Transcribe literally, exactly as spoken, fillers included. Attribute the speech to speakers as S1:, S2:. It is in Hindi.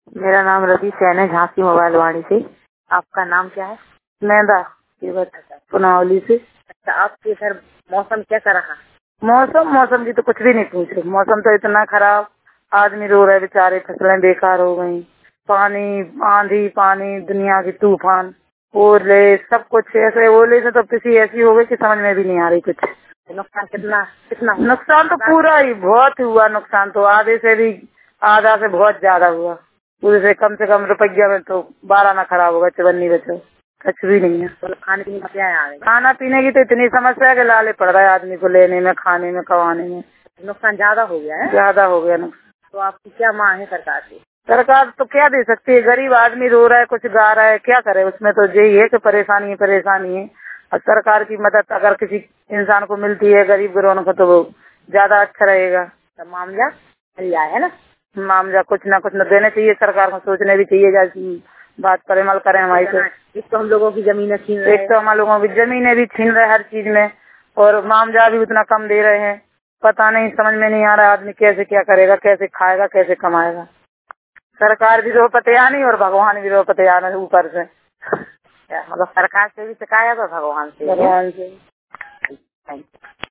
S1: मेरा नाम रवि सैन है, झांसी मोबाइल वाणी से। आपका नाम क्या है? मैदा पुनावली से।
S2: अच्छा, आपके इधर मौसम कैसा रहा?
S1: मौसम मौसम की तो कुछ भी नहीं पूछो, मौसम तो इतना खराब, आदमी रो रहे बेचारे, फसलें बेकार हो गई, पानी आंधी पानी दुनिया की तूफान, ओले सब कुछ ऐसे, ओले से तो किसी ऐसी हो गई कि समझ में भी नहीं आ रही कुछ।
S2: नुकसान कितना कितना हुआ?
S1: नुकसान तो पूरा ही बहुत हुआ, नुकसान तो आधे से भी आधा से बहुत ज्यादा हुआ। पूरे से कम से कम रुपया में तो बारह ना खराब होगा, चवन्नी बचो कुछ भी नहीं है।
S2: तो खाने पीने का क्या है?
S1: खाना पीने की तो इतनी समस्या है कि लाले पड़ रहा है आदमी को, लेने में, खाने में, कमाने में।
S2: नुकसान ज्यादा हो गया है?
S1: ज्यादा हो गया नुकसान।
S2: तो आपकी क्या मांग है सरकार से?
S1: सरकार तो क्या दे सकती है, गरीब आदमी रो रहा है, कुछ गा रहा है, क्या करे उसमें, तो यही है कि परेशानी है परेशानी है। और सरकार की मदद अगर किसी इंसान को मिलती है, गरीब गिरोन को, तो वो ज्यादा अच्छा रहेगा।
S2: तो मामला मिल जाए, है ना?
S1: मामला कुछ ना कुछ न देने चाहिए, सरकार को सोचने भी चाहिए, जैसे बात पर अमल करें हमारी। तो
S2: एक तो हम लोगों की जमीनें छीन रहे हैं,
S1: एक तो हम लोगों की जमीनें भी छीन रहे हर चीज में, और मामला भी उतना कम दे रहे हैं। पता नहीं, समझ में नहीं आ रहा आदमी कैसे क्या करेगा, कैसे खाएगा, कैसे कमाएगा। सरकार भी रोपतिया नहीं और भगवान भी रोपतिया नहीं ऊपर से।
S2: मतलब सरकार से भी शिकायत और भगवान से।
S1: भगवान से।